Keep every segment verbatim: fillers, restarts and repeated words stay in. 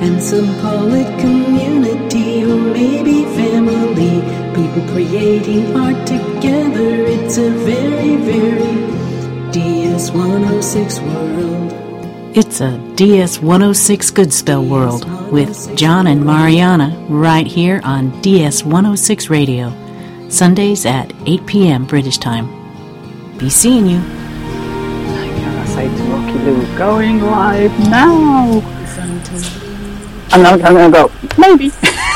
and some call it community or maybe family. People creating art together, it's a very, very D S one oh six world. It's a D S one oh six Good Spell world with John and Mariana right here on D S one oh six Radio, Sundays at eight p.m. British time. Be seeing you. I gotta say to Rocky Lou, going live now. I'm not gonna go, maybe.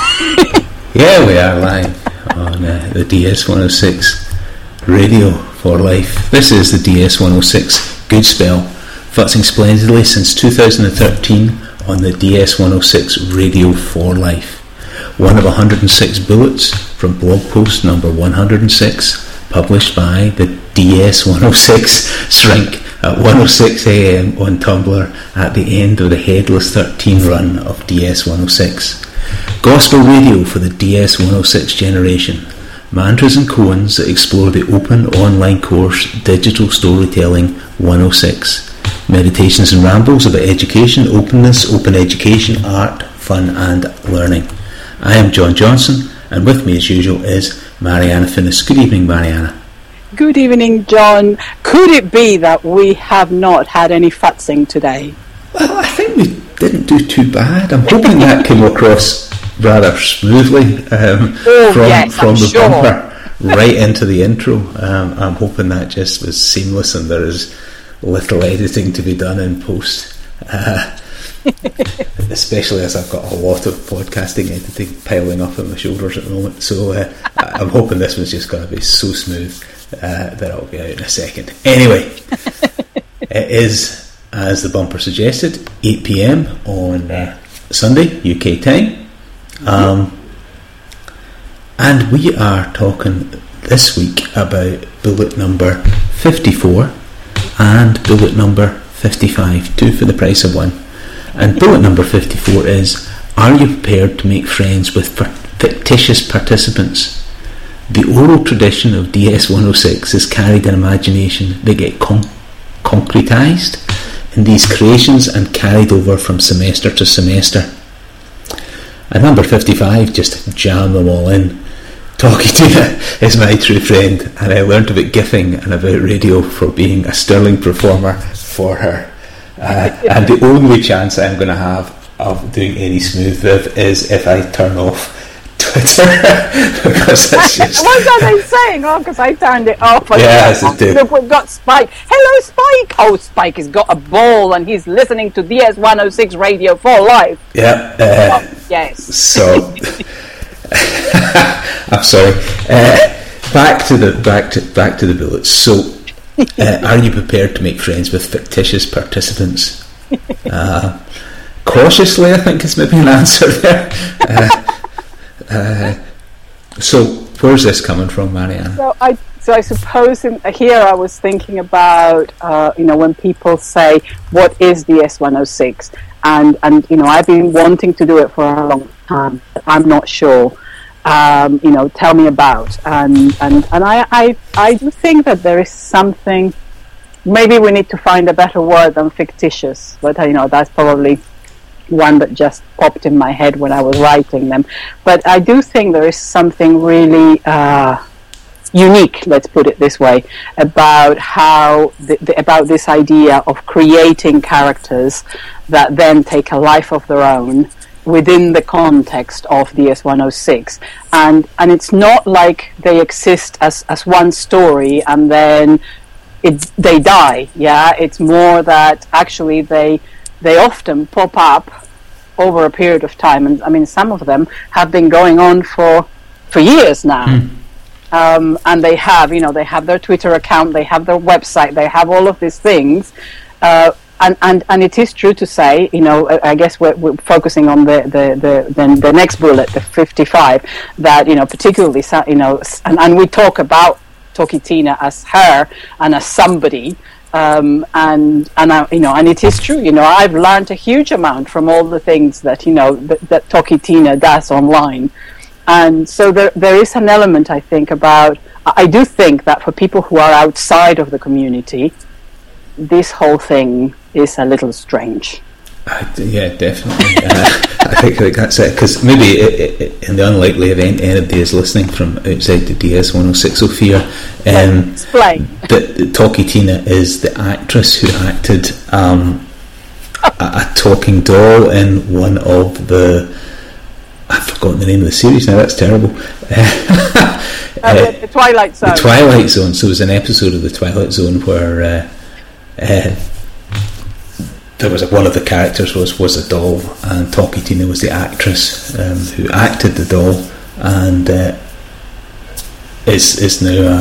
Yeah, we are live on uh, the D S one oh six Radio for Life. This is the D S one oh six Good Spell, futzing splendidly since two thousand thirteen on the D S one oh six Radio for Life. One of one hundred six bullets from blog post number one hundred six, published by the D S one oh six Shrink at one oh six a.m. on Tumblr at the end of the Headless thirteen run of D S one oh six. Gospel radio for the D S one oh six generation. Mantras and koans that explore the open online course Digital Storytelling one oh six. Meditations and rambles about education, openness, open education, art, fun and learning. I am John Johnson, and with me as usual is Mariana Finnis. Good evening, Mariana. Good evening, John. Could it be that we have not had any futzing today? Well, I think we didn't do too bad. I'm hoping that came across rather smoothly um, oh, from, yes, from I'm the sure. bumper right into the intro. Um, I'm hoping that just was seamless and there is little editing to be done in post. Uh, especially as I've got a lot of podcasting editing piling up on my shoulders at the moment. So uh, I'm hoping this one's just going to be so smooth uh, that I'll be out in a second. Anyway, it is, as the bumper suggested, eight p.m. on uh, Sunday, U K time. Um, and we are talking this week about bullet number fifty-four and bullet number fifty-five, two for the price of one. And bullet number fifty-four is, are you prepared to make friends with fictitious participants? The oral tradition of D S one oh six is carried in imagination that get con- concretised in these creations and carried over from semester to semester. And number fifty-five, just jam them all in. Talking to you is my true friend, and I learned about gifting and about radio for being a sterling performer for her. Uh, and the only chance I'm going to have of doing any smooth viv is if I turn off Twitter. Because that's just what was I saying? Oh, because I turned it off. Yes, it did. Look, we've got Spike. Hello, Spike. Oh, Spike has got a ball and he's listening to D S one oh six Radio for Life. Yeah. Uh, oh, yes. So, I'm sorry. Uh, back to the back to back to the bullets. So. Uh, are you prepared to make friends with fictitious participants? Uh, cautiously, I think is maybe an answer there. Uh, uh, so, where's this coming from, Marianne? So I, so I suppose in, here I was thinking about, uh, you know, when people say, "What is D S one oh six?" and and you know, I've been wanting to do it for a long time. But I'm not sure. Um, you know, tell me about, and and and I, I I do think that there is something. Maybe we need to find a better word than fictitious, but you know, that's probably one that just popped in my head when I was writing them. But I do think there is something really uh, unique, let's put it this way, about how the, the, about this idea of creating characters that then take a life of their own within the context of D S one oh six, and and it's not like they exist as as one story and then it they die. Yeah, it's more that actually they they often pop up over a period of time, and I mean some of them have been going on for for years now. Mm. Um, and they have, you know, they have their Twitter account, they have their website, they have all of these things. Uh, And, and and it is true to say, you know, I guess we're, we're focusing on the the, the, the the next bullet, the fifty-five, that, you know, particularly, you know, and, and we talk about Toki Tina as her and as somebody, um, and and I, you know, and it is true, you know, I've learned a huge amount from all the things that, you know, that, that Toki Tina does online, and so there there is an element, I think, about, I do think that for people who are outside of the community, this whole thing is a little strange. Uh, yeah, definitely. Uh, I think, I think that's it, because maybe it, it, in the unlikely event anybody is listening from outside the D S one oh six Sophia, um, explain that Talkie Tina is the actress who acted um, a, a talking doll in one of the, I've forgotten the name of the series now, that's terrible. uh, the, the Twilight Zone. The Twilight Zone. So it was an episode of the Twilight Zone where uh, uh, there was a, one of the characters was, was a doll, and Talkie Tina was the actress um, who acted the doll, and uh, is is now a,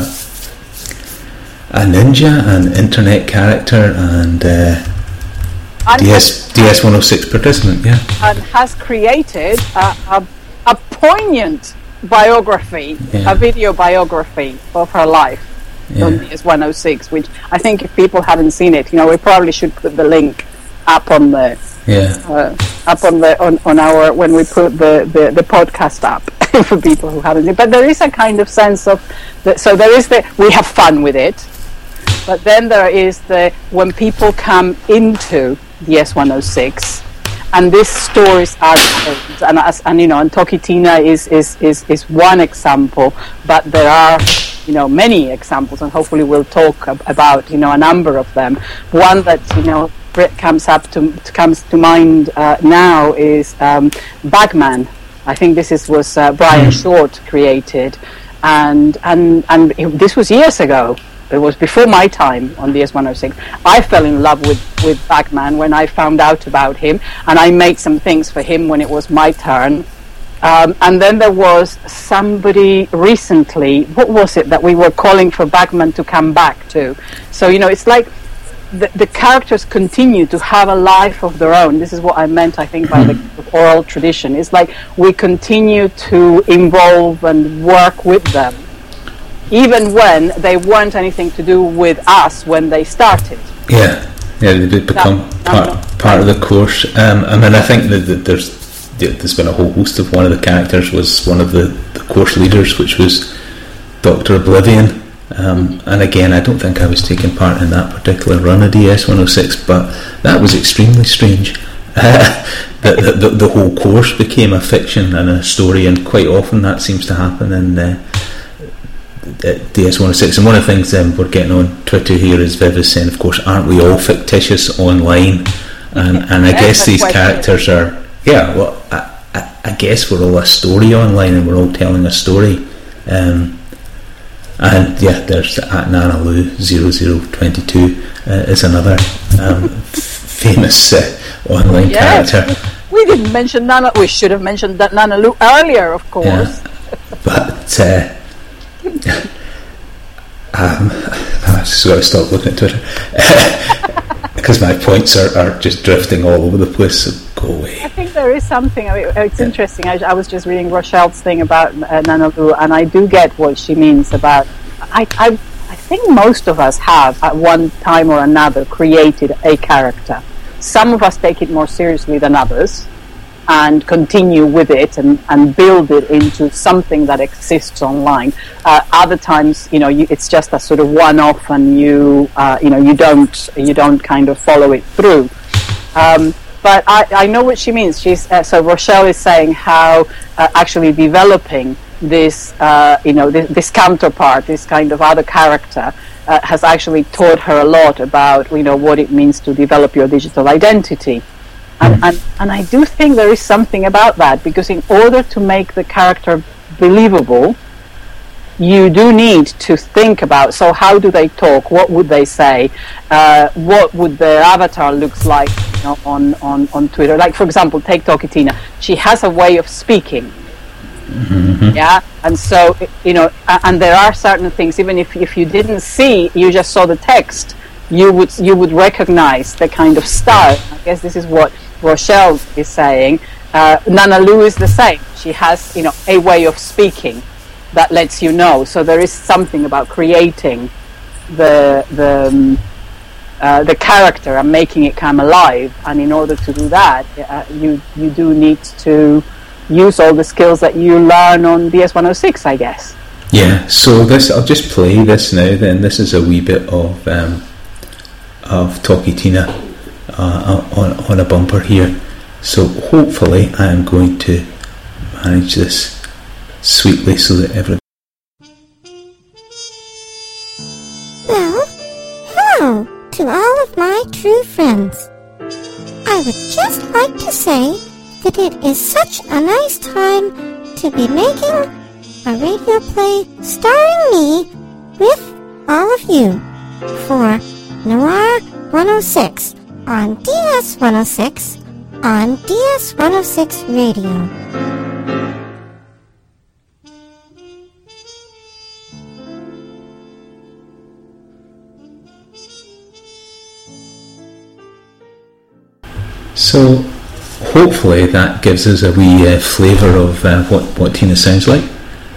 a ninja, an internet character, and, uh, and D S D S one oh six participant, yeah, and has created a, a, a poignant biography, yeah. a video biography of her life yeah. on D S one oh six, which I think if people haven't seen it, you know, we probably should put the link up on the yeah uh, up on the on, on our when we put the, the, the podcast up for people who haven't seen it. But there is a kind of sense of the, so there is the we have fun with it, but then there is the when people come into D S one oh six and these stories are told, and as and you know and Talkie Tina is, is, is, is one example, but there are you know many examples, and hopefully we'll talk ab- about you know a number of them. One that you know comes up to comes to mind uh, now is um, Bagman. I think this is was uh, Brian Short created, and and and it, this was years ago. It was before my time on D S one oh six. I fell in love with with Bagman when I found out about him, and I made some things for him when it was my turn. Um, and then there was somebody recently. What was it that we were calling for Bagman to come back to? So you know, it's like. The, the characters continue to have a life of their own. This is what I meant, I think, by the oral tradition. It's like we continue to involve and work with them, even when they weren't anything to do with us when they started. Yeah, yeah, they did become that, part not, part of the course. Um, I mean, I think that, that there's there's been a whole host of. One of the characters was one of the, the course leaders, which was Doctor Oblivion. Um, and again, I don't think I was taking part in that particular run of D S one oh six, but that was extremely strange. Uh, the, the, the, the whole course became a fiction and a story, and quite often that seems to happen in uh, D S one oh six. And one of the things um, we're getting on Twitter here is Viv is saying, of course, aren't we all fictitious online? And, and I guess these characters are, yeah, well, I, I, I guess we're all a story online, and we're all telling a story. Um, And yeah, there's at Nana Lou zero zero two two uh, is another um, f- famous uh, online yes. character. We didn't mention Nana. We should have mentioned that Nana Lou earlier, of course. Yeah. But uh, um, I just got to stop looking at Twitter because my points are, are just drifting all over the place. So go away. I think there is something. I mean, it's yeah. interesting. I, I was just reading Rochelle's thing about uh, Nana Lou, and I do get what she means about. I, I I think most of us have at one time or another created a character. Some of us take it more seriously than others, and continue with it and, and build it into something that exists online. Uh, other times, you know, you, it's just a sort of one-off, and you uh, you know you don't you don't kind of follow it through. Um, But I, I know what she means. She's uh, so Rochelle is saying how uh, actually developing this, uh, you know, this, this counterpart, this kind of other character, uh, has actually taught her a lot about, you know, what it means to develop your digital identity. And, and and I do think there is something about that, because in order to make the character believable, you do need to think about, so how do they talk, what would they say, uh, what would their avatar looks like, you know, on, on, on Twitter. Like, for example, take Talkie Tina. She has a way of speaking. Mm-hmm. Yeah, and so, you know, and there are certain things, even if, if you didn't see, you just saw the text, you would you would recognize the kind of style. I guess this is what Rochelle is saying. Uh, Nana Lou is the same. She has, you know, a way of speaking that lets you know. So there is something about creating the the um, uh, the character and making it come alive. And in order to do that, uh, you you do need to use all the skills that you learn on D S one oh six, I guess. Yeah. So this, I'll just play this now. Then this is a wee bit of um, of Talkie Tina uh, on on a bumper here. So hopefully I am going to manage this sweetly so that everyone... Well, hello to all of my true friends. I would just like to say that it is such a nice time to be making a radio play starring me with all of you for Noir one oh six on D S one oh six on D S one oh six Radio. So hopefully that gives us a wee uh, flavour of uh, what, what Tina sounds like.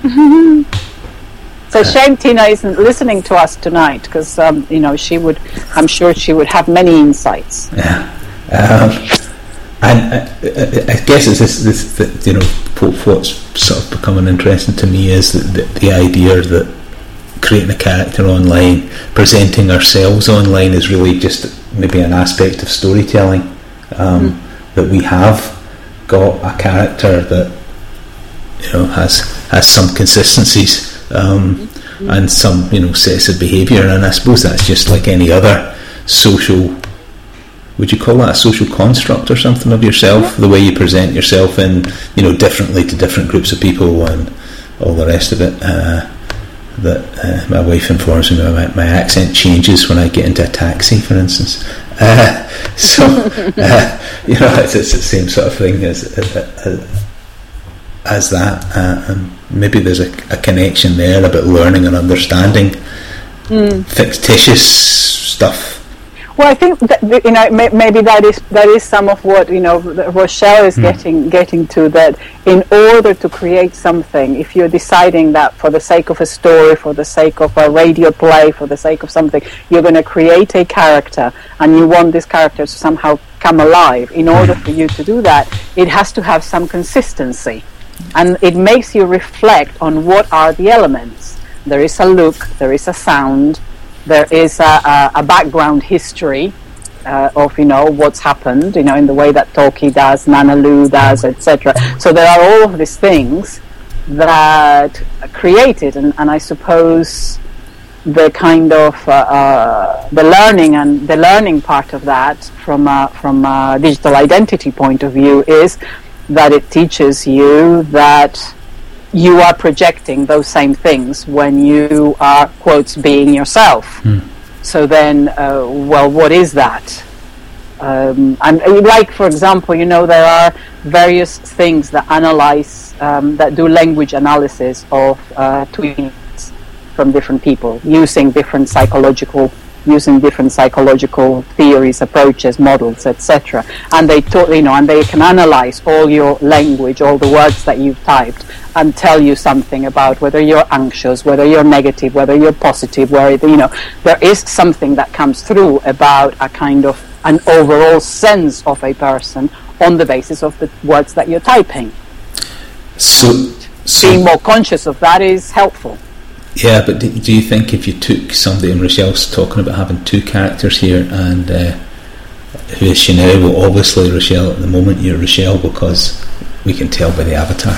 It's a shame Tina isn't listening to us tonight, because um, you know she would. I'm sure she would have many insights. Yeah, um, and I, I, I guess it's this, this that, you know, what's sort of becoming interesting to me is that the, the idea that creating a character online, presenting ourselves online, is really just maybe an aspect of storytelling. Um, mm. That we have got a character that, you know, has has some consistencies. Um, mm-hmm. And some, you know, sets of behaviour, and I suppose that's just like any other social, would you call that a social construct or something of yourself, mm-hmm. the way you present yourself in, you know, differently to different groups of people and all the rest of it. Uh, that uh, my wife informs me my, my accent changes when I get into a taxi, for instance. Uh, so uh, you know, it's, it's the same sort of thing as as, as that. Uh, and maybe there's a, a connection there about learning and understanding mm. fictitious stuff. Well, I think that, you know, may, maybe that is that is some of what, you know, Rochelle is mm. getting getting to, that in order to create something, if you're deciding that for the sake of a story, for the sake of a radio play, for the sake of something, you're going to create a character and you want this character to somehow come alive. In order for you to do that, it has to have some consistency, and it makes you reflect on what are the elements. There is a look, there is a sound, there is a, a, a background history uh, of, you know, what's happened, you know, in the way that Tolkien does, Nana Lou does, et cetera. So there are all of these things that are created, and, and I suppose the kind of uh, uh, the learning and the learning part of that from a, from a digital identity point of view is that it teaches you that you are projecting those same things when you are, quotes, being yourself. Mm. So then, uh, well, what is that? Um, and like, for example, you know, there are various things that analyze, um, that do language analysis of uh, tweets from different people, using different psychological using different psychological theories, approaches, models, et cetera. And they, to, you know, and they can analyze all your language, all the words that you've typed, and tell you something about whether you're anxious, whether you're negative, whether you're positive. Where, you know, there is something that comes through about a kind of an overall sense of a person on the basis of the words that you're typing. So, so being more conscious of that is helpful. Yeah, but do, do you think if you took somebody, and Rochelle's talking about having two characters here, and uh, who is she now? Well, obviously Rochelle, at the moment you're Rochelle because we can tell by the avatar.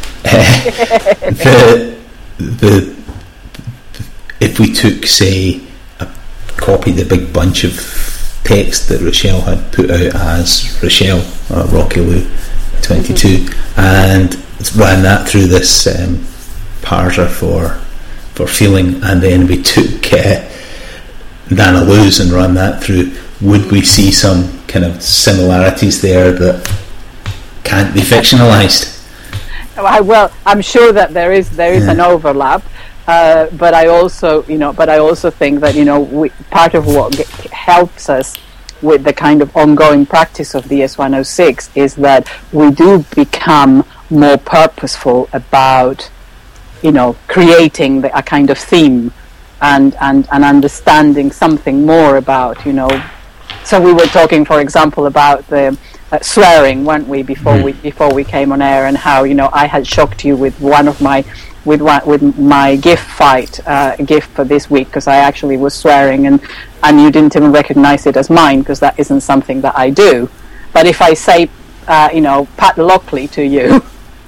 Uh, the, the, the if we took, say, a copy, the big bunch of text that Rochelle had put out as Rochelle, uh, Rocky Lou twenty-two, mm-hmm. and ran that through this um, parser for for feeling, and then we took uh, Nana Lou's and ran that through, would we see some kind of similarities there that can't be fictionalized? Well, I'm sure that there is there is yeah. an overlap, uh, but I also, you know, but I also think that, you know, we, part of what get, helps us with the kind of ongoing practice of D S one oh six is that we do become more purposeful about, you know, creating the, a kind of theme and, and, and understanding something more about, you know. So we were talking, for example, about the uh, swearing, weren't we, before mm. we before we came on air, and how, you know, I had shocked you with one of my with one, with my gift fight uh, gift for this week, because I actually was swearing, and and you didn't even recognize it as mine, because that isn't something that I do. But if I say uh, you know, Pat Lockley to you.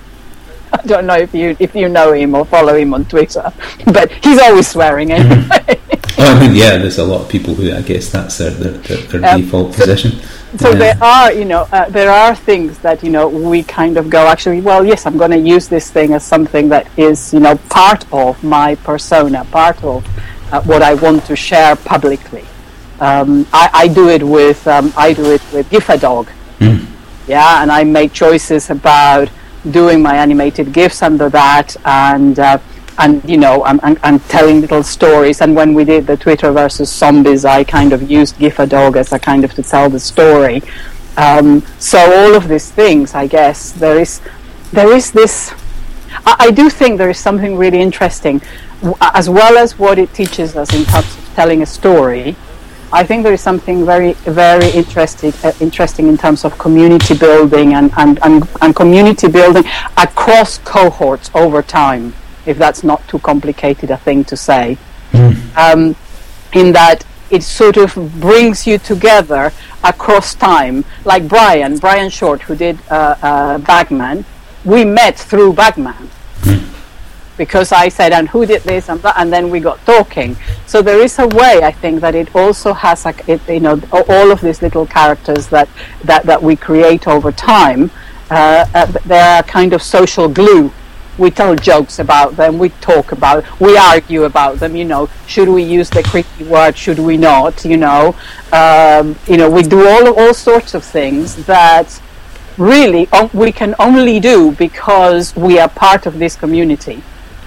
I don't know if you if you know him or follow him on Twitter, but he's always swearing anyway. Mm-hmm. Oh, I mean, yeah, there's a lot of people who I guess that's their their, their, their um, default so, position. So yeah. there are, you know, uh, there are things that, you know, we kind of go, actually, well, yes, I'm going to use this thing as something that is, you know, part of my persona, part of uh, what I want to share publicly. Um, I, I do it with um, I do it with Gifadog, mm. yeah, and I make choices about doing my animated GIFs under that, and uh, and you know, I'm, I'm, I'm telling little stories. And when we did the Twitter versus Zombies, I kind of used Gifadog as a kind of to tell the story. Um, so all of these things, I guess, there is there is this. I, I do think there is something really interesting, as well as what it teaches us in terms of telling a story. I think there is something very, very interesting, uh, interesting in terms of community building and, and, and, and community building across cohorts over time, if that's not too complicated a thing to say. Mm. Um, in that it sort of brings you together across time. Like Brian, Brian Short, who did uh, uh, Bagman, we met through Bagman. Mm. Because I said, and who did this, and, and then we got talking. So there is a way, I think, that it also has, a, it, you know, all of these little characters that that, that we create over time. Uh, uh, they are kind of social glue. We tell jokes about them. We talk about. We argue about them. You know, should we use the creepy word? Should we not? You know, um, you know, we do all all sorts of things that really um, we can only do because we are part of this community.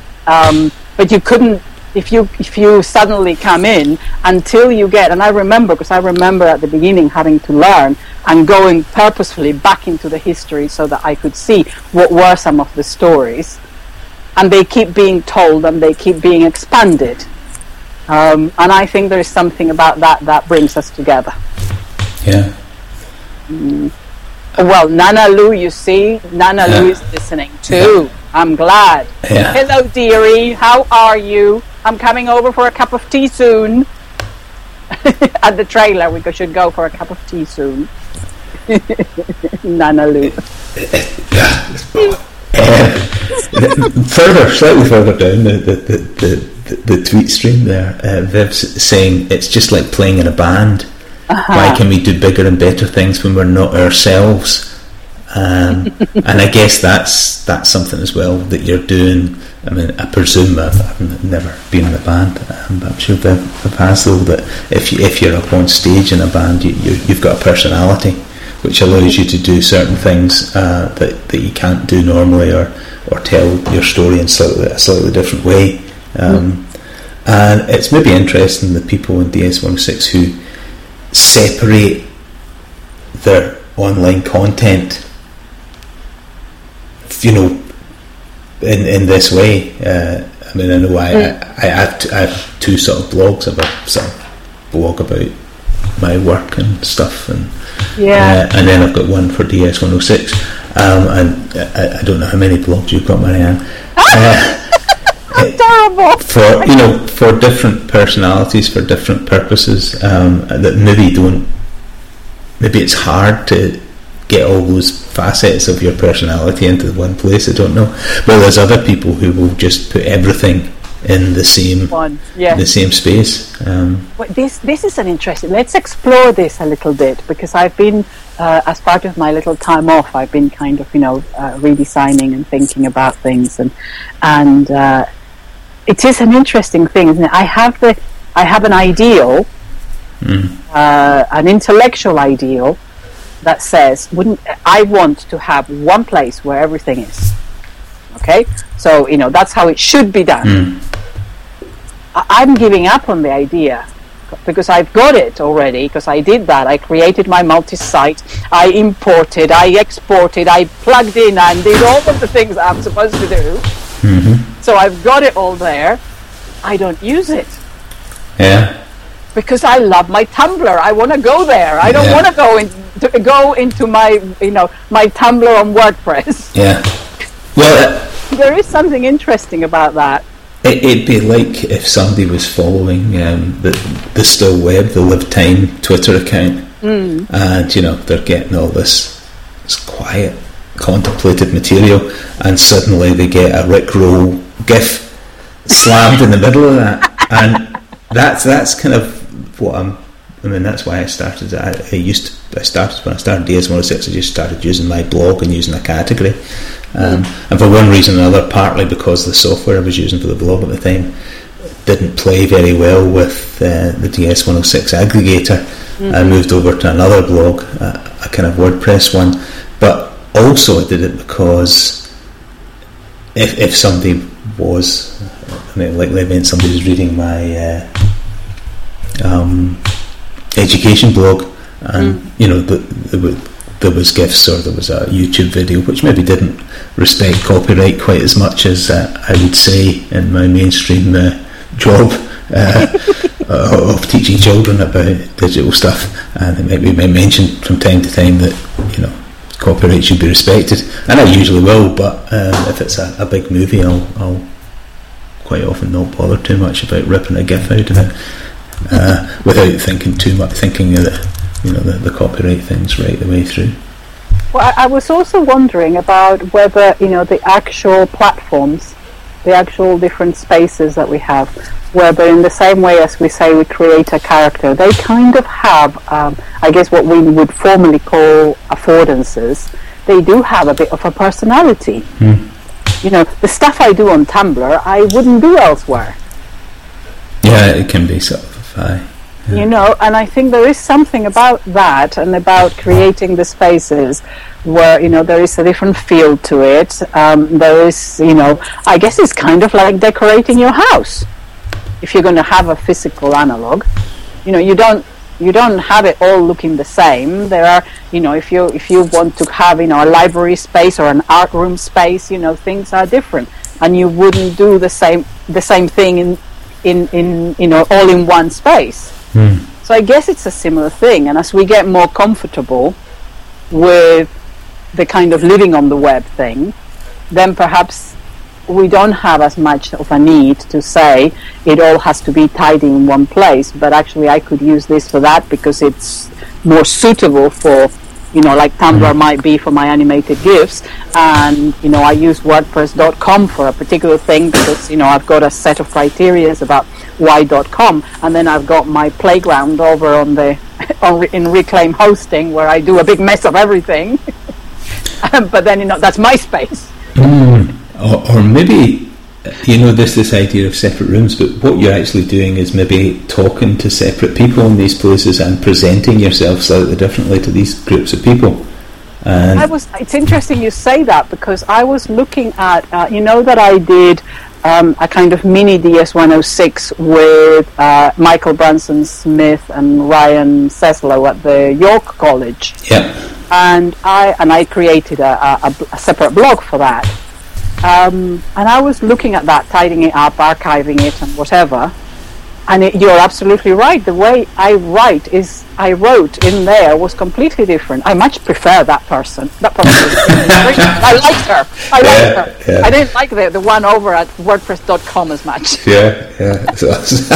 Um, but you couldn't, if you if you suddenly come in until you get, and I remember, because I remember at the beginning having to learn and going purposefully back into the history so that I could see what were some of the stories, and they keep being told and they keep being expanded. Um, and I think there is something about that that brings us together. Yeah. Mm. Well, Nana Lou, you see, Nana yeah. Lou is listening too. Yeah. I'm glad. Yeah. Hello, dearie. How are you? I'm coming over for a cup of tea soon. At the trailer, we should go for a cup of tea soon. Nana Lou. uh, further, slightly further down the the, the, the, the tweet stream there, uh, Viv's saying it's just like playing in a band. Uh-huh. Why can we do bigger and better things when we're not ourselves? Um, and I guess that's that's something as well that you're doing. I mean, I presume I've, I've never been in a band, um, but I'm sure Viv, Viv has, though, that if you, if you're up on stage in a band, you, you, you've got a personality which allows you to do certain things uh, that, that you can't do normally, or, or tell your story in slightly, a slightly different way. Um, mm. And it's maybe interesting, the people in D S one oh six who separate their online content, you know, in in this way. Uh, I mean, I know I, mm. I, I, have t- I have two sort of blogs. I have a sort of blog about my work and stuff, and yeah, uh, and then I've got one for D S one oh six, um, and I, I don't know how many blogs you've got, Marianne. uh, Terrible. For, you know, for different personalities, for different purposes, um, that maybe don't. Maybe it's hard to get all those facets of your personality into one place. I don't know. But there's other people who will just put everything in the same one, yeah. the same space. Um, well, this this is an interesting. Let's explore this a little bit, because I've been, uh, as part of my little time off, I've been kind of, you know, uh, redesigning and thinking about things, and and uh, it is an interesting thing, isn't it? I have the I have an ideal. Mm. Uh, an intellectual ideal that says, wouldn't I want to have one place where everything is? Okay, so you know that's how it should be done. Mm. I- I'm giving up on the idea because I've got it already. Because I did that. I created my multi-site. I imported. I exported. I plugged in and did all of the things I'm supposed to do. Mm-hmm. So I've got it all there. I don't use it. Yeah. Because I love my Tumblr, I want to go there. I don't yeah. want to go in to go into my, you know, my Tumblr on WordPress. Yeah. Well, uh, there is something interesting about that. It, it'd be like if somebody was following um, the the Still Web, the Live Time Twitter account, mm. and you know they're getting all this it's quiet, contemplative material, and suddenly they get a Rickroll GIF slammed in the middle of that, and that's that's kind of what I'm. I mean, that's why I started. I, I used to, I started when I started D S one oh six. I just started using my blog and using a category, um, mm. and for one reason or another, partly because the software I was using for the blog at the time didn't play very well with uh, the D S one oh six aggregator. Mm-hmm. I moved over to another blog, a, a kind of WordPress one, but also I did it because if if somebody was, I mean, like they meant somebody was reading my uh, um, education blog, and mm. you know, the, the, there was GIFs or there was a YouTube video which maybe didn't respect copyright quite as much as uh, I would say in my mainstream uh, job uh, of teaching children about digital stuff, and it might be mentioned from time to time that, you know, copyright should be respected, and I usually will, but um, if it's a, a big movie, I'll, I'll quite often not bother too much about ripping a GIF out of it uh, without thinking too much, thinking of the, you know, the, the copyright things right the way through. Well, I, I was also wondering about whether, you know, the actual platforms, the actual different spaces that we have, whether in the same way as we say we create a character, they kind of have, um, I guess what we would formally call affordances. They do have a bit of a personality. Mm. You know, the stuff I do on Tumblr, I wouldn't do elsewhere. Yeah, it can be sort of, uh, yeah. You know, and I think there is something about that and about creating the spaces where, you know, there is a different feel to it. Um, there is, you know, I guess it's kind of like decorating your house. If you're going to have a physical analog, you know, you don't you don't have it all looking the same. There are, you know, if you if you want to have, you know, a library space or an art room space, you know, things are different, and you wouldn't do the same the same thing in in, in you know, all in one space. Mm. So I guess it's a similar thing, and as we get more comfortable with the kind of living on the web thing, then perhaps we don't have as much of a need to say it all has to be tidy in one place, but actually I could use this for that because it's more suitable for, you know, like Tumblr mm. might be for my animated GIFs, and, you know, I use WordPress dot com for a particular thing because, you know, I've got a set of criteria about why dot com, and then I've got my playground over on the on, in Reclaim Hosting where I do a big mess of everything. But then, you know, that's my space. Mm. Or, or maybe, you know, there's this idea of separate rooms, but what you're actually doing is maybe talking to separate people in these places and presenting yourself slightly differently to these groups of people. And I was. It's interesting you say that because I was looking at, uh, you know, that I did um, a kind of mini D S one oh six with uh, Michael Branson Smith and Ryan Seslow at the York College. Yeah. And I and I created a, a, a separate blog for that. Um, and I was looking at that, tidying it up, archiving it, and whatever. And it, you're absolutely right. The way I write is, I wrote in there was completely different. I much prefer that person. That person. I liked her. I liked yeah, her. Yeah. I didn't like the the one over at WordPress dot com as much. Yeah, yeah. So,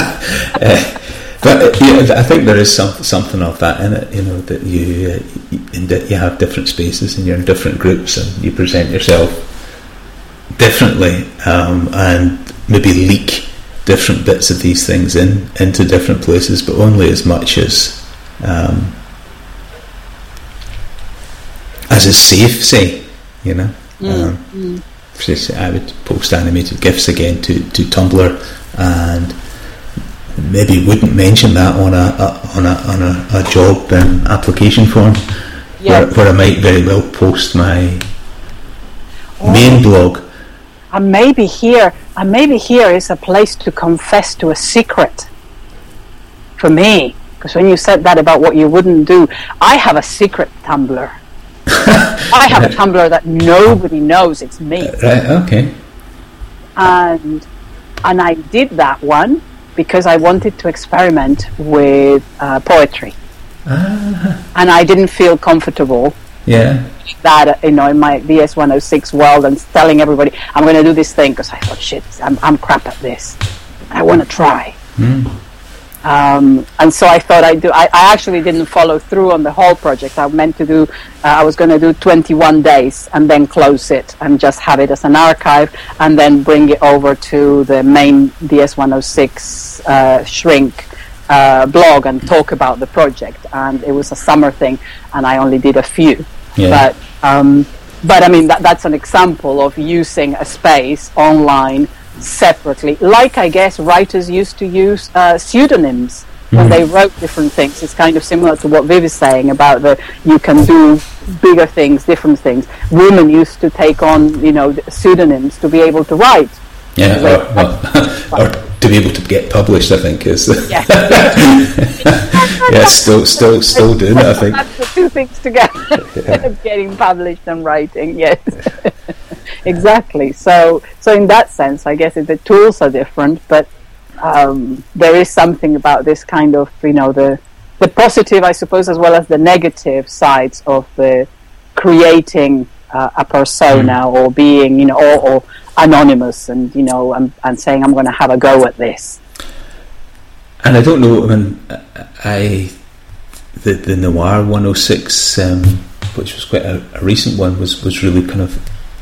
uh, but yeah, I think there is some, something of that in it. You know, that you uh, in that you have different spaces and you're in different groups and you present yourself differently, um, and maybe leak different bits of these things in into different places, but only as much as um, as is safe, say, you know. Mm, um, mm. I would post animated GIFs again to, to Tumblr, and maybe wouldn't mention that on a, a on a on a, a job um, application form, yeah. where, where I might very well post my oh. main blog. And maybe here, and maybe here is a place to confess to a secret for me. Because when you said that about what you wouldn't do, I have a secret Tumblr. I have a Tumblr that nobody knows it's me. Right. Okay. And and I did that one because I wanted to experiment with uh, poetry, ah. and I didn't feel comfortable. Yeah. That, you know, in my D S one oh six world, and telling everybody I'm going to do this thing because I thought, shit, I'm I'm crap at this. I want to try. Mm. Um, and so I thought I'd do, I, I actually didn't follow through on the whole project. I meant to do, uh, I was going to do twenty-one days and then close it and just have it as an archive and then bring it over to the main D S one oh six uh, shrink uh, blog and talk about the project. And it was a summer thing and I only did a few. Yeah. But, um, but I mean, that, that's an example of using a space online separately, like I guess writers used to use uh, pseudonyms when mm. they wrote different things. It's kind of similar to what Viv is saying about the you can do bigger things, different things. Women used to take on, you know, pseudonyms to be able to write. Yeah, or, well, or to be able to get published, I think is. Yeah, yeah, still, still, still doing it. I think that's the two things together: yeah. Getting published and writing. Yes. Exactly. So, so in that sense, I guess the tools are different, but um, there is something about this kind of, you know, the the positive, I suppose, as well as the negative sides of the creating uh, a persona mm. or being, you know, or, or anonymous, and you know, and, and saying I'm going to have a go at this. And I don't know. I mean, I the the Noir one oh six, um, which was quite a, a recent one, was was really kind of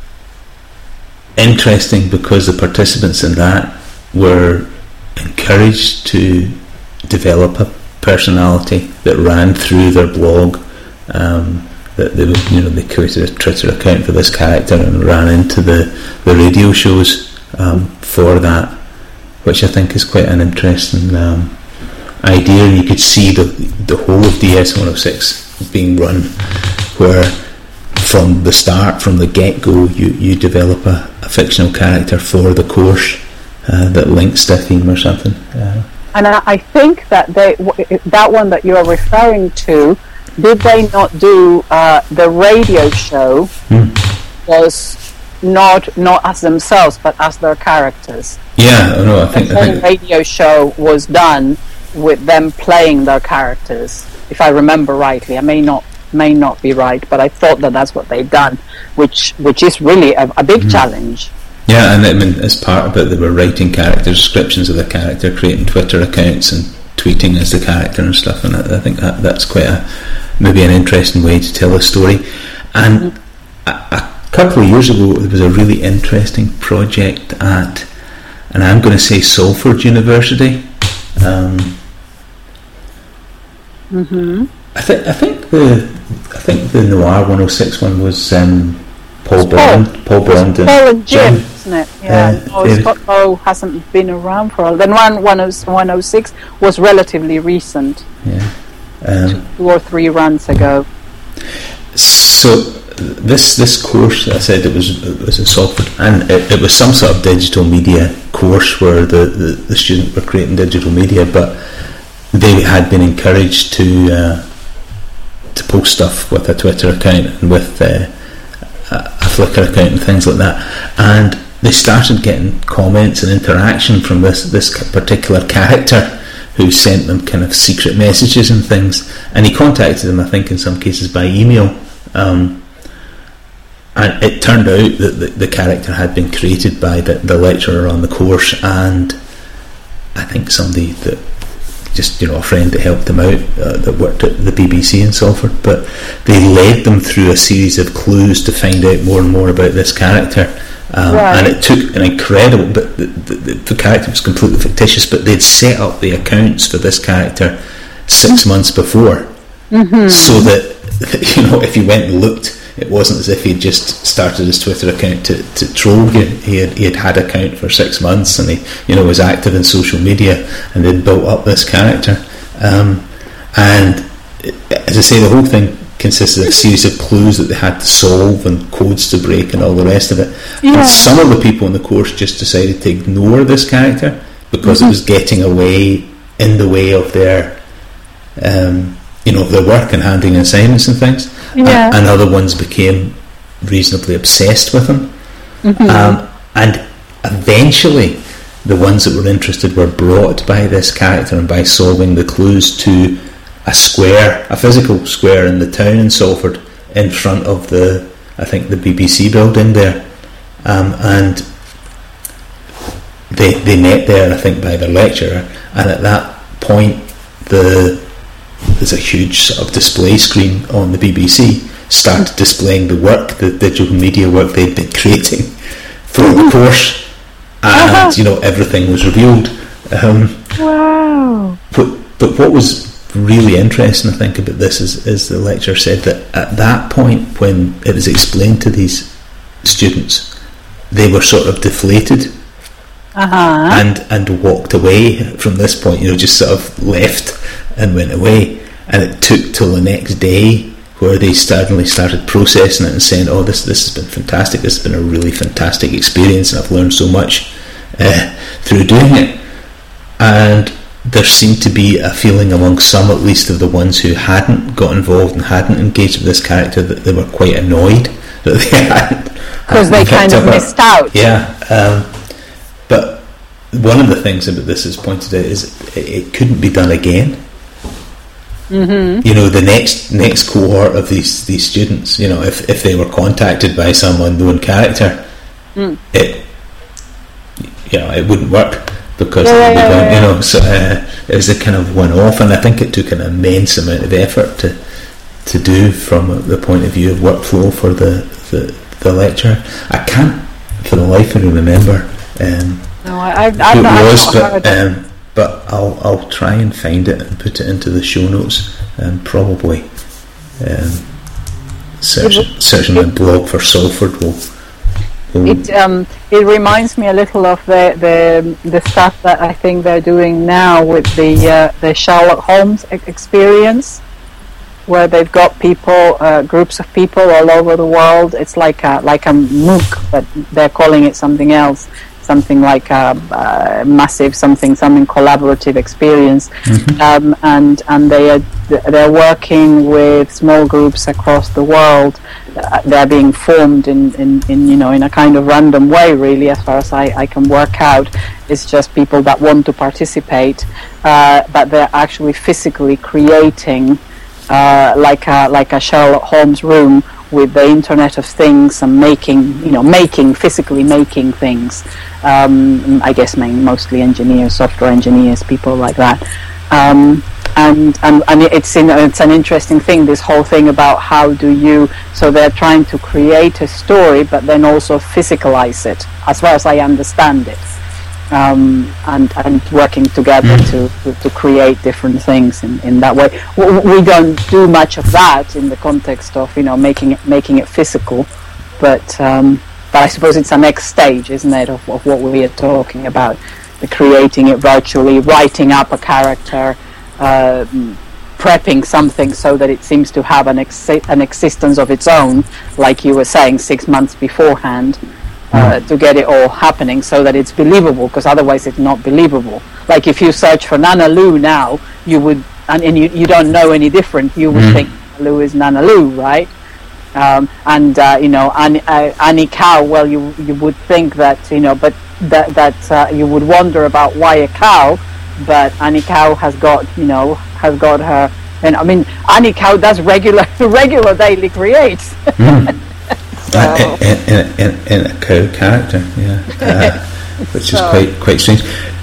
interesting because the participants in that were encouraged to develop a personality that ran through their blog. Um, that they would, you know, they created a Twitter account for this character and ran into the, the radio shows um, for that, which I think is quite an interesting um, idea. And you could see the the whole of D S one oh six being run, where from the start, from the get-go, you, you develop a, a fictional character for the course uh, that links to a theme or something. Uh, and I, I think that they w- that one that you are referring to, did they not do uh, the radio show hmm. was not not as themselves but as their characters? Yeah, no, I think the I whole think radio show was done with them playing their characters, if I remember rightly. I may not may not be right, but I thought that that's what they'd done, which which is really a, a big mm. challenge. Yeah, and I mean, as part of it, they were writing character descriptions of the character, creating Twitter accounts and tweeting as the character and stuff, and I, I think that that's quite a maybe an interesting way to tell a story. And mm-hmm. a, a couple of years ago, there was a really interesting project at, and I'm going to say Salford University. Um, mm-hmm. I think I think the I think the Noir one oh six one was um, Paul Bond, Paul, Paul Bond, and Paul and Jim, Jim. Isn't it? Yeah. Uh, oh, Scott Bow hasn't been around for a while. Then one one oh six was relatively recent. Yeah, um, two or three runs ago. So this this course, I said it was it was in Salford, and it, it was some sort of digital media course where the, the, the students were creating digital media, but they had been encouraged to. Uh, to post stuff with a Twitter account and with uh, a Flickr account and things like that, and they started getting comments and interaction from this this particular character who sent them kind of secret messages and things, and he contacted them, I think in some cases by email, um, and it turned out that the, the character had been created by the, the lecturer on the course, and I think somebody that just, you know, a friend that helped them out uh, that worked at the B B C in Salford, but they led them through a series of clues to find out more and more about this character, um, right. and it took an incredible, but the, the, the character was completely fictitious, but they'd set up the accounts for this character six mm-hmm. months before, mm-hmm. so that, you know, if you went and looked, it wasn't as if he'd just started his Twitter account to, to troll you. He had he had had an account for six months, and he, you know, was active in social media, and they'd built up this character. Um, and as I say, the whole thing consisted of a series of clues that they had to solve and codes to break and all the rest of it. Yeah. And some of the people in the course just decided to ignore this character because mm-hmm. it was getting away in the way of their, um, you know, their work and handling assignments and things. Yeah. And, and other ones became reasonably obsessed with him. Mm-hmm. Um, and eventually the ones that were interested were brought by this character and by solving the clues to a square, a physical square in the town in Salford, in front of the, I think, the B B C building there. Um, and they they met there, I think, by their lecturer, and at that point, the there's a huge sort of display screen on the B B C started displaying the work, the digital media work they'd been creating for the course, and uh-huh. you know, everything was revealed. Um, wow! But but what was really interesting, I think, about this is, is the lecturer said that at that point, when it was explained to these students, they were sort of deflated. Uh-huh. and and walked away from this point, you know, just sort of left and went away. And it took till the next day where they suddenly started processing it and saying, oh, this this has been fantastic, this has been a really fantastic experience, and I've learned so much uh, through doing it. And there seemed to be a feeling among some, at least, of the ones who hadn't got involved and hadn't engaged with this character, that they were quite annoyed that they hadn't, because they kind of missed out. Yeah. Um, But one of the things about this is pointed out is it, it couldn't be done again. Mm-hmm. You know, the next next cohort of these these students, you know, if, if they were contacted by some unknown character, mm. it you know it wouldn't work because yeah, it would yeah, be done, yeah, you yeah. know. So uh, it was a kind of one off, and I think it took an immense amount of effort to to do from the point of view of workflow for the the, the lecturer. I can't for the life of me remember. Um, no, I, I've, who I've it not, was, I've but um, but I'll I'll try and find it and put it into the show notes, and probably um, search it, search on my blog for Salford will. will it um it reminds me a little of the the the stuff that I think they're doing now with the uh, the Sherlock Holmes e- experience, where they've got people, uh, groups of people all over the world. It's like a like a MOOC, but they're calling it something else, something like a, a massive something, something collaborative experience. Mm-hmm. Um, and and they are they're working with small groups across the world. Uh, they're being formed in, in, in you know in a kind of random way, really, as far as I, I can work out. It's just people that want to participate, uh, but they're actually physically creating. Uh, like a like a Sherlock Holmes room with the Internet of Things and making you know making physically making things. Um, I guess mostly engineers, software engineers, people like that. Um, and and and it's in, it's an interesting thing. This whole thing about how do you so they're trying to create a story, but then also physicalize it, as far as I understand it. Um, and and working together mm. to, to, to create different things in, in that way. We, we don't do much of that in the context of you know making it making it physical, but um, but I suppose it's a next stage, isn't it, of, of what we are talking about, the creating it virtually, writing up a character, uh, prepping something so that it seems to have an exi- an existence of its own, like you were saying, six months beforehand. Uh, to get it all happening so that it's believable, because otherwise it's not believable. Like if you search for Nana Lou now, you would, and, and you, you don't know any different, you would mm. think Lou is Nana Lou, right? Um, and uh, you know, Annie, uh, Annie Cow, well, you you would think that you know, but that that uh, you would wonder about why a cow, but Annie Cow has got you know has got her, and I mean Annie Cow does regular regular daily creates. Mm. Uh, in, in, in, in a cow character, yeah, uh, which is so. quite quite strange.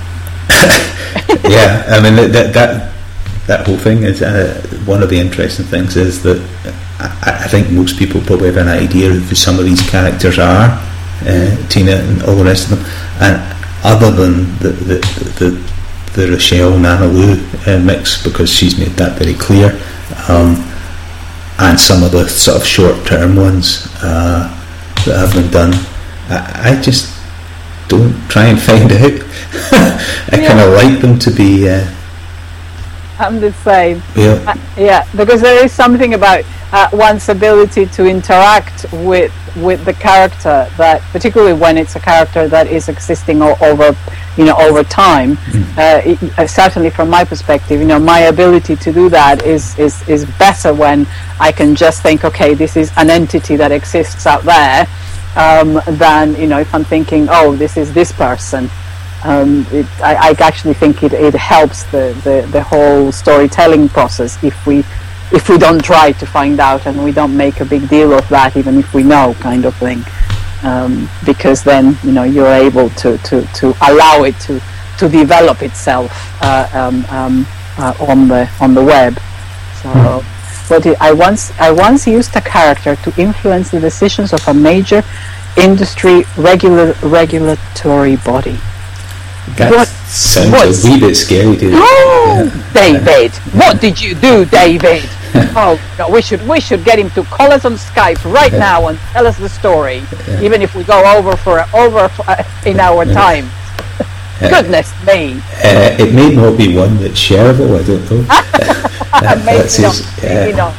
Yeah, I mean that that that whole thing is uh, one of the interesting things is that I, I think most people probably have an idea of who some of these characters are, uh, Tina and all the rest of them, and other than the the the, the Rochelle Nana Lou uh, mix, because she's made that very clear. Um, and some of the sort of short-term ones uh, that have been done, I, I just don't try and find out. I yeah. kind of like them to be. Uh, I'm the same. Yeah, uh, yeah, because there is something about uh, one's ability to interact with with the character that, particularly when it's a character that is existing o- over, you know, over time. Mm. Uh, it, uh, certainly, from my perspective, you know, my ability to do that is is is better when I can just think, okay, this is an entity that exists out there, um, than you know, if I'm thinking, oh, this is this person. Um, it, I, I actually think it, it helps the, the, the whole storytelling process if we if we don't try to find out and we don't make a big deal of that, even if we know, kind of thing. Um, because then you know you're able to, to, to allow it to, to develop itself uh, um, um, uh, on the on the web. So, what it, I once I once used a character to influence the decisions of a major industry regular regulatory body. That What- sounds what's- a wee bit scary, dude. Oh, David, what did you do, David? Oh, no, we should we should get him to call us on Skype right now and tell us the story, even if we go over for over for, uh, in our time. Goodness me! Uh, it may not be one that's shareable, I don't know. That- maybe that's not. his, Maybe uh, not.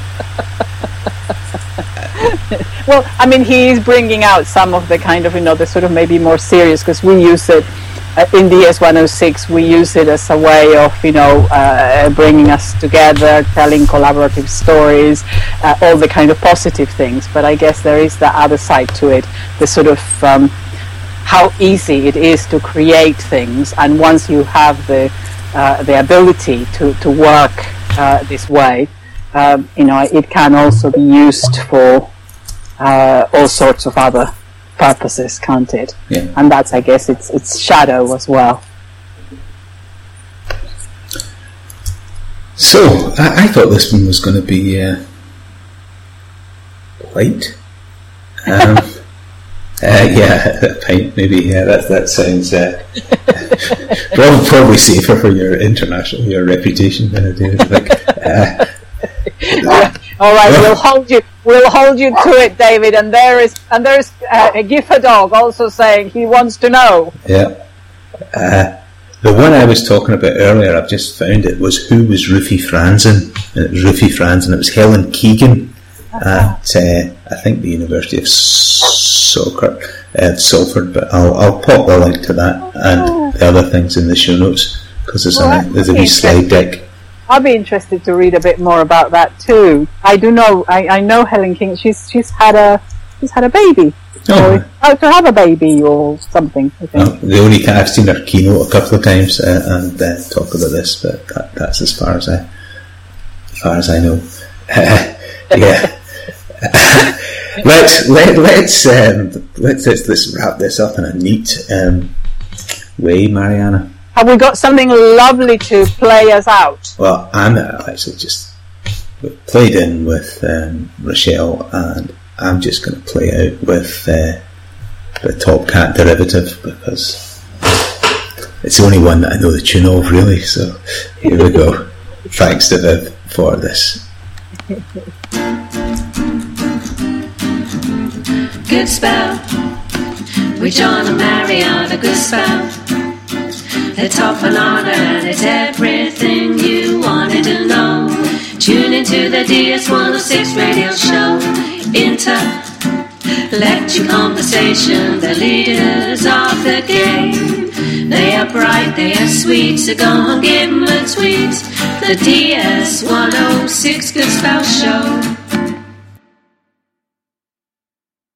Well, I mean, he is bringing out some of the kind of, you know, the sort of maybe more serious, because we use it uh, in D S one oh six. We use it as a way of, you know, uh, bringing us together, telling collaborative stories, uh, all the kind of positive things. But I guess there is the other side to it, the sort of um, how easy it is to create things, and once you have the uh, the ability to to work uh, this way, um, you know, it can also be used for uh, all sorts of other purposes, can't it? Yeah. And that's, I guess, it's it's shadow as well. So, I, I thought this one was going to be uh, light. Um, uh, yeah, a pint maybe. Yeah, that that sounds uh, probably, probably safer for your international, your reputation, uh, David. Like, uh, All right, we'll hold you. We'll hold you to it, David. And there is and there is uh, a Giffer dog also saying he wants to know. yeah. Uh, the one I was talking about earlier, I've just found it, was Who Was Ruthie Franzen? And it was Ruthie Franzen. It was Helen Keegan at, uh, I think, the University of Salford, uh, Salford. But I'll, I'll pop the link to that and the other things in the show notes, because there's, Well, a, there's a wee slide deck. I'd be interested to read a bit more about that too. I do know. I, I know Helen King. She's she's had a she's had a baby. Oh. Or, oh, to have a baby or something. I think. Well, the only time I've seen her keynote a couple of times uh, and uh, talk about this, but that, that's as far as I, as far as I know. Yeah. let's let let's um, let's let's let's wrap this up in a neat um, way, Mariana. Have we got something lovely to play us out? Well, I'm uh, actually just we've played in with um, Rochelle, and I'm just going to play out with uh, the Top Cat derivative, because it's the only one that I know the tune of, really. So here we go. Thanks to Viv for this. Good spell with John and Mariana. Good spell. The top and order, and it's everything you wanted to know. Tune into the D S one oh six radio show. Intellectual conversation, the leaders of the game. They are bright, they are sweet, so go and give them a tweet. The D S one oh six Good Spell Show.